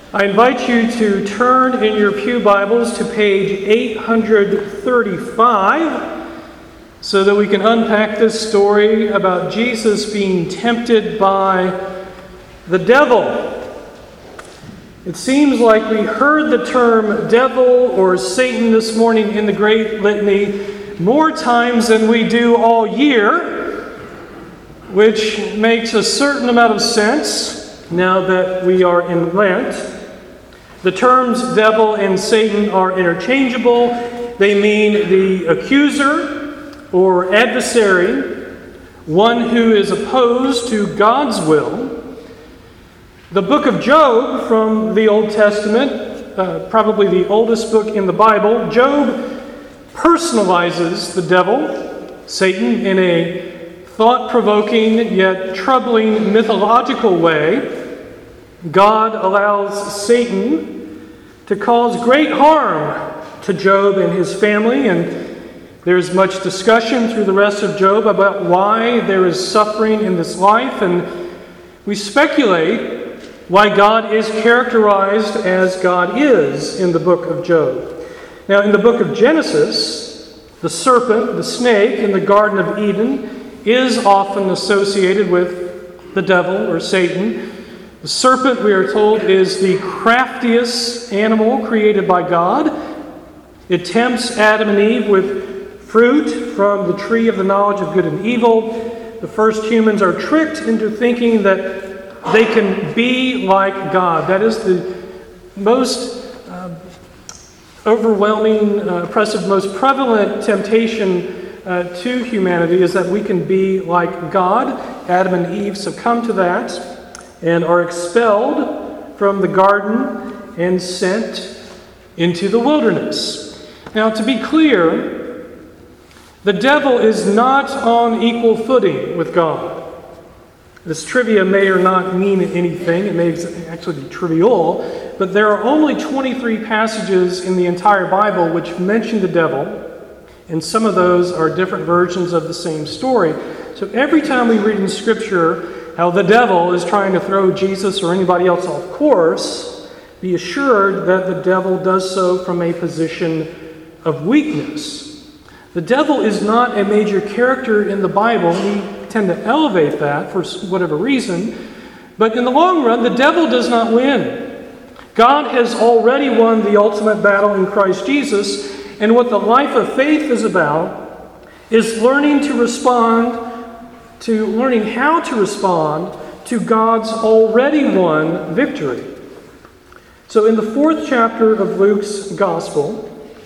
I invite you to turn in your pew Bibles to page 835 so that we can unpack this story about Jesus being tempted by the devil. It seems like we heard the term devil or Satan this morning in the Great Litany more times than we do all year, which makes a certain amount of sense now that we are in Lent. The terms devil and Satan are interchangeable. They mean the accuser or adversary, one who is opposed to God's will. The book of Job from the Old Testament, probably the oldest book in the Bible, Job personalizes the devil, Satan, in a thought-provoking yet troubling mythological way. God allows Satan to cause great harm to Job and his family, and there's much discussion through the rest of Job about why there is suffering in this life, and we speculate why God is characterized as God is in the book of Job. Now, in the book of Genesis, the serpent, the snake in the Garden of Eden is often associated with the devil or Satan. The serpent, we are told, is the craftiest animal created by God. It tempts Adam and Eve with fruit from the tree of the knowledge of good and evil. The first humans are tricked into thinking that they can be like God. That is the most overwhelming, oppressive, most prevalent temptation to humanity is that we can be like God. Adam and Eve succumb to that and are expelled from the garden and sent into the wilderness. Now, to be clear, the devil is not on equal footing with God. This trivia may or not mean anything. It may actually be trivial, but there are only 23 passages in the entire Bible which mention the devil, and some of those are different versions of the same story. So every time we read in Scripture how the devil is trying to throw Jesus or anybody else off course, be assured that the devil does so from a position of weakness. The devil is not a major character in the Bible. We tend to elevate that for whatever reason. But in the long run, the devil does not win. God has already won the ultimate battle in Christ Jesus. And what the life of faith is about is learning how to respond to God's already won victory. So in the 4th chapter of Luke's Gospel,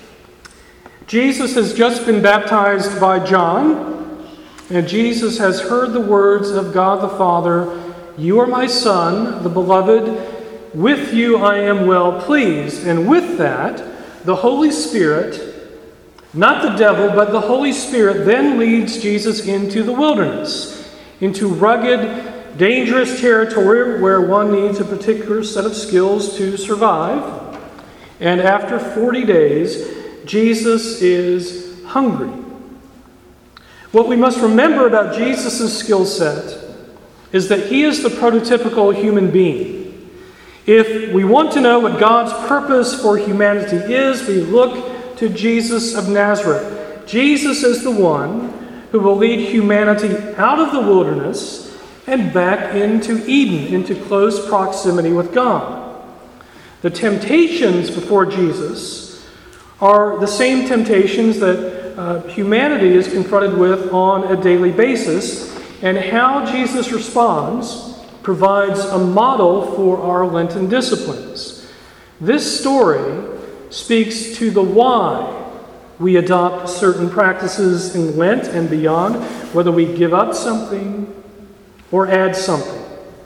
Jesus has just been baptized by John, and Jesus has heard the words of God the Father, "You are my Son, the beloved. With you I am well pleased." And with that, the Holy Spirit, not the devil, but the Holy Spirit then leads Jesus into the wilderness, into rugged, dangerous territory where one needs a particular set of skills to survive. And after 40 days, Jesus is hungry. What we must remember about Jesus' skill set is that he is the prototypical human being. If we want to know what God's purpose for humanity is, we look to Jesus of Nazareth. Jesus is the one who will lead humanity out of the wilderness and back into Eden, into close proximity with God. The temptations before Jesus are the same temptations that humanity is confronted with on a daily basis, and how Jesus responds provides a model for our Lenten disciplines. This story speaks to the why we adopt certain practices in Lent and beyond, whether we give up something or add something.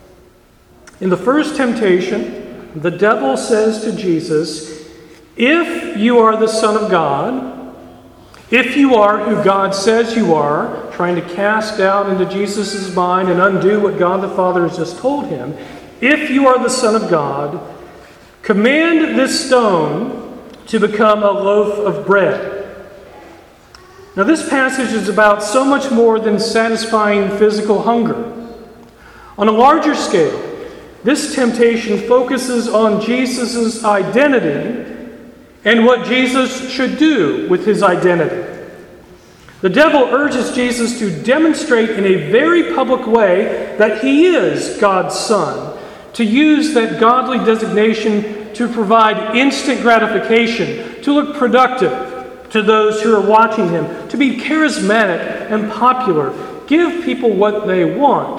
In the first temptation, the devil says to Jesus, "If you are the Son of God, if you are who God says you are," trying to cast doubt into Jesus' mind and undo what God the Father has just told him, "If you are the Son of God, command this stone to become a loaf of bread." Now, this passage is about so much more than satisfying physical hunger. On a larger scale, This temptation focuses on Jesus' identity and what Jesus should do with his identity. The devil urges Jesus to demonstrate in a very public way that he is God's Son, to use that godly designation to provide instant gratification, to look productive to those who are watching him, to be charismatic and popular, give people what they want,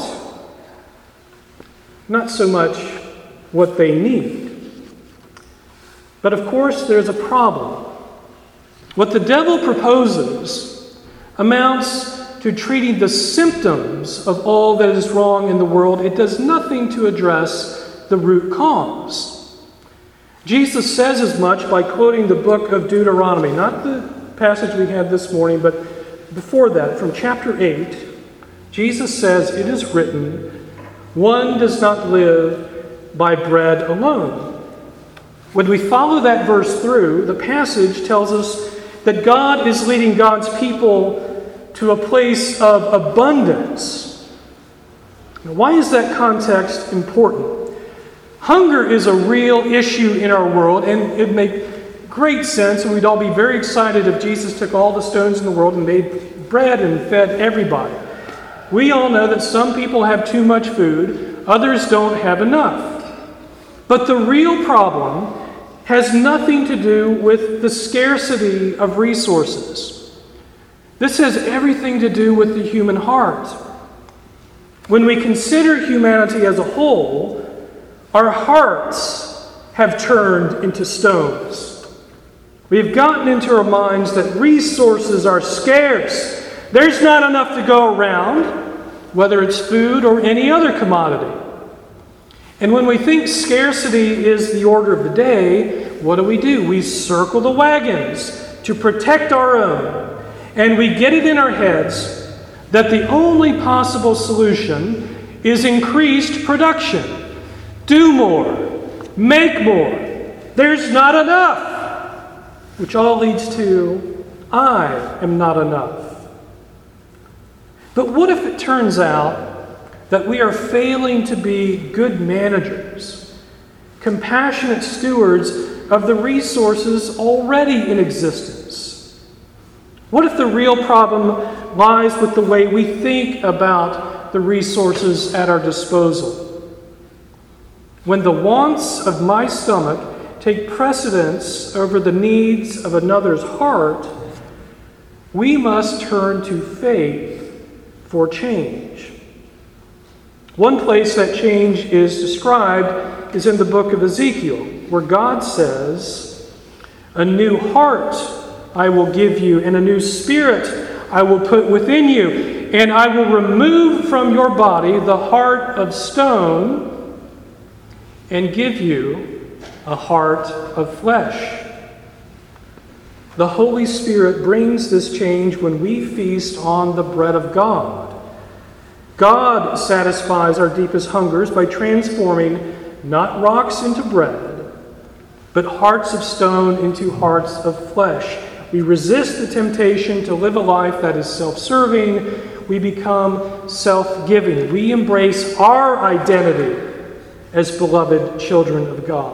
not so much what they need. But of course, there's a problem. What the devil proposes amounts to treating the symptoms of all that is wrong in the world. It does nothing to address the root cause. Jesus says as much by quoting the book of Deuteronomy, not the passage we had this morning, but before that, from chapter 8, Jesus says, "It is written, one does not live by bread alone." When we follow that verse through, the passage tells us that God is leading God's people to a place of abundance. Now, why is that context important? Hunger is a real issue in our world, and it makes great sense, and we'd all be very excited if Jesus took all the stones in the world and made bread and fed everybody. We all know that some people have too much food, others don't have enough. But the real problem has nothing to do with the scarcity of resources. This has everything to do with the human heart. When we consider humanity as a whole, our hearts have turned into stones. We've gotten into our minds that resources are scarce. There's not enough to go around, whether it's food or any other commodity. And when we think scarcity is the order of the day, what do? We circle the wagons to protect our own. And we get it in our heads that the only possible solution is increased production. Do more. Make more. There's not enough. Which all leads to, I am not enough. But what if it turns out that we are failing to be good managers, compassionate stewards of the resources already in existence? What if the real problem lies with the way we think about the resources at our disposal? When the wants of my stomach take precedence over the needs of another's heart, we must turn to faith for change. One place that change is described is in the book of Ezekiel, where God says, "A new heart I will give you, and a new spirit I will put within you, and I will remove from your body the heart of stone and give you a heart of flesh." The Holy Spirit brings this change when we feast on the bread of God. God satisfies our deepest hungers by transforming not rocks into bread, but hearts of stone into hearts of flesh. We resist the temptation to live a life that is self-serving. We become self-giving. We embrace our identity as beloved children of God.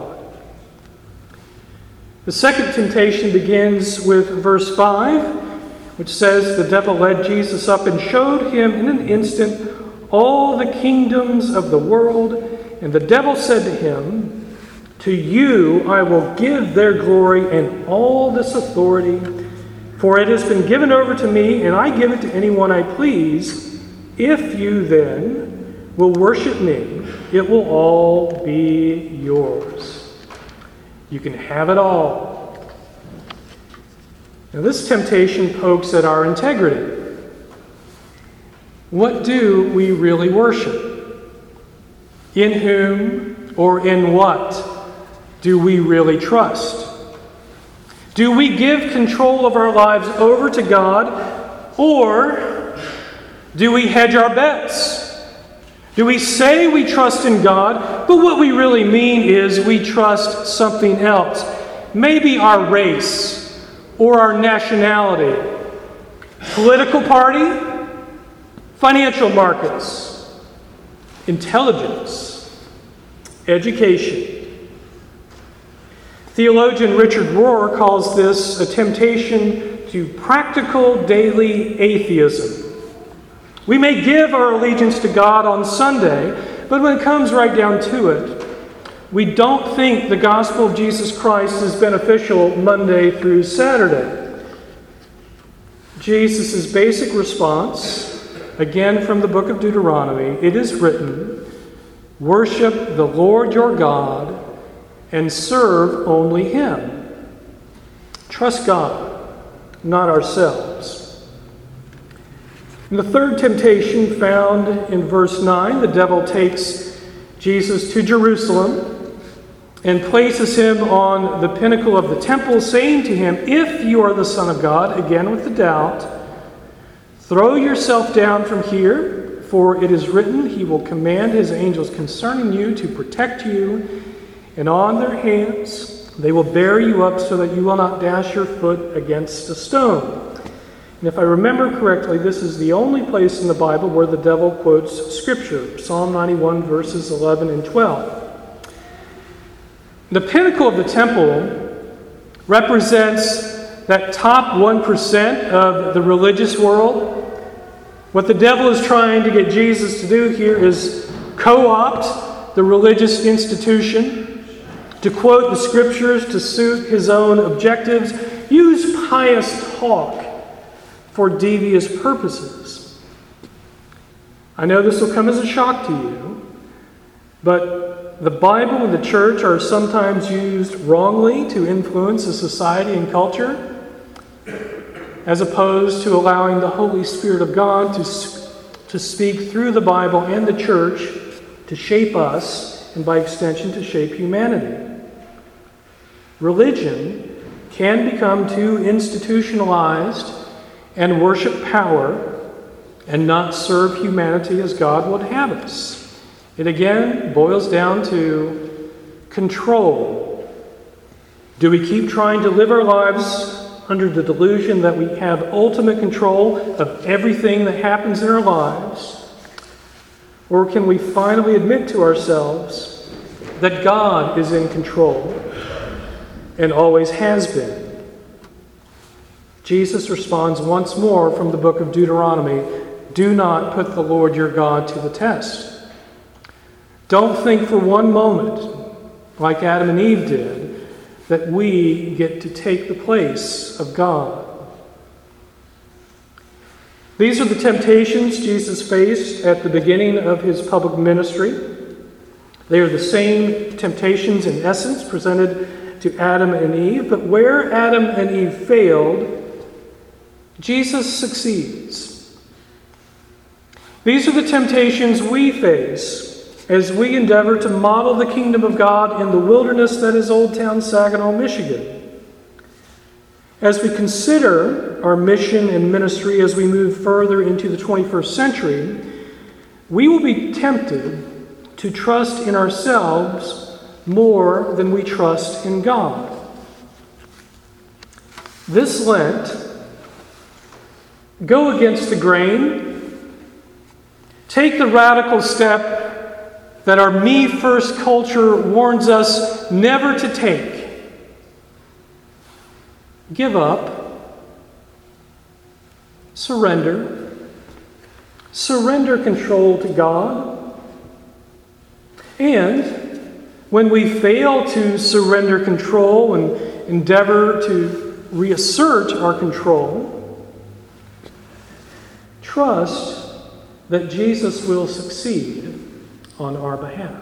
The second temptation begins with verse 5, which says, "The devil led Jesus up and showed him in an instant all the kingdoms of the world. And the devil said to him, 'To you I will give their glory and all this authority, for it has been given over to me, and I give it to anyone I please. If you then will worship me, it will all be yours.'" You can have it all. Now, this temptation pokes at our integrity. What do we really worship? In whom or in what do we really trust? Do we give control of our lives over to God, or do we hedge our bets? Do we say we trust in God, but what we really mean is we trust something else? Maybe our race or our nationality, political party, financial markets, intelligence. education. Theologian Richard Rohr calls this a temptation to practical daily atheism. We may give our allegiance to God on Sunday, but when it comes right down to it, we don't think the gospel of Jesus Christ is beneficial Monday through Saturday. Jesus' basic response, again from the book of Deuteronomy, it is written, "Worship the Lord your God and serve only Him." Trust God, not ourselves. And the third temptation found in verse 9, the devil takes Jesus to Jerusalem and places him on the pinnacle of the temple, saying to him, "If you are the Son of God," again with the doubt, "throw yourself down from here, for it is written, He will command His angels concerning you to protect you, and on their hands they will bear you up so that you will not dash your foot against a stone." And if I remember correctly, this is the only place in the Bible where the devil quotes Scripture, Psalm 91, verses 11 and 12. The pinnacle of the temple represents that top 1% of the religious world. What the devil is trying to get Jesus to do here is co-opt the religious institution, to quote the Scriptures to suit his own objectives, use pious talk for devious purposes. I know this will come as a shock to you, but the Bible and the church are sometimes used wrongly to influence a society and culture, as opposed to allowing the Holy Spirit of God to speak through the Bible and the church to shape us, and by extension to shape humanity. Religion can become too institutionalized and worship power and not serve humanity as God would have us. It again boils down to control. Do we keep trying to live our lives under the delusion that we have ultimate control of everything that happens in our lives? Or can we finally admit to ourselves that God is in control and always has been? Jesus responds once more from the book of Deuteronomy, "Do not put the Lord your God to the test." Don't think for one moment, like Adam and Eve did, that we get to take the place of God. These are the temptations Jesus faced at the beginning of his public ministry. They are the same temptations in essence presented to Adam and Eve, but where Adam and Eve failed, Jesus succeeds. These are the temptations we face as we endeavor to model the kingdom of God in the wilderness that is Old Town Saginaw, Michigan. As we consider our mission and ministry as we move further into the 21st century, we will be tempted to trust in ourselves more than we trust in God. This Lent, go against the grain. Take the radical step that our me-first culture warns us never to take. Give up. Surrender. Surrender control to God. And when we fail to surrender control and endeavor to reassert our control, trust that Jesus will succeed on our behalf.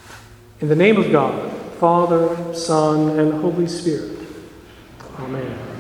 In the name of God, Father, Son, and Holy Spirit. Amen.